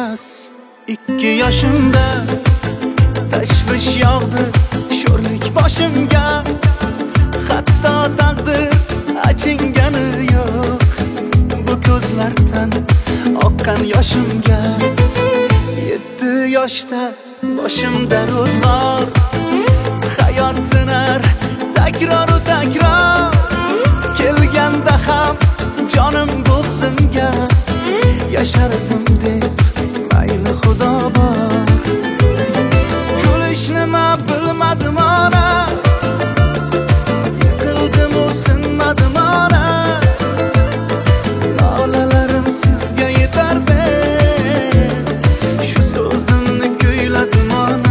emas. 2 yoshimda tashvish yog'di sho'rlik boshimga, hatto taqdir achingani yo'q bu ko'zlardan oqqan yoshimga. 7 yoshda boshimda ro'zg'or, hayot sinar takroru takror, kelganda ham jonim bo'g'zimga, yashardim deb mayli xudo bor. Kulishni men bilmadim ona, yiqildim u sinmadim ona, lolalarim sizga yetardi, shu so'zimni kuyladim ona.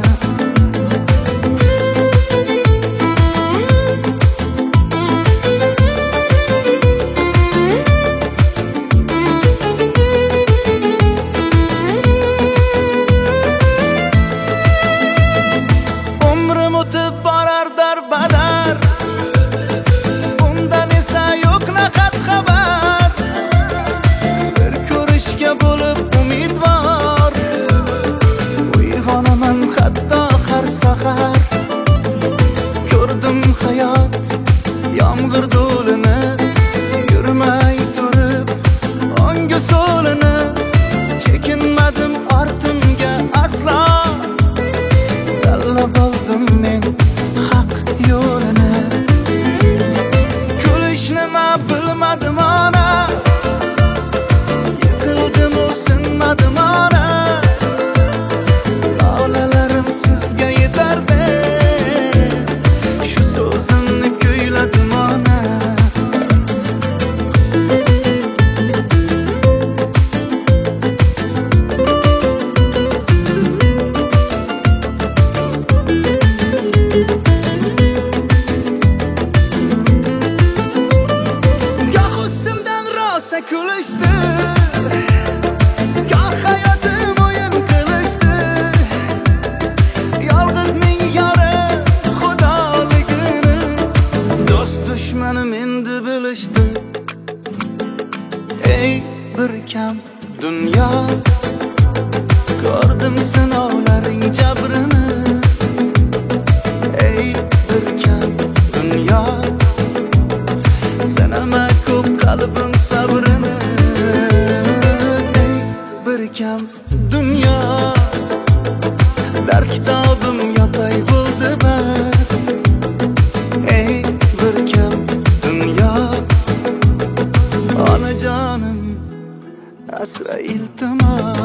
Ko'rdim hayot yomg'ir do'lini, yurmay turib onga so'lini, chekinmadim ortimga aslo, tanlab oldim men haq yo'lini. Kulishni men bilmadim ona, yiqildim u sinmadim ona, lolalarim sizga yetardi, shu so'zimni kuyladim ona. Goh ustimdan rosa kulishdi, goh hayotim o'yin qilishdi, yolg'izning yori xudoligini do'st dushmanim endi bilishdi. Ey bir kam dunyo, ko'rdim sinovlaring jabrini. Ey bir kam dunyo, sanama ko'p qalbim sabrini. Ey bir kam dunyo, dard kitobim yopay bo'ldi bas. Ey bir kam dunyo, onajonim asra iltimos.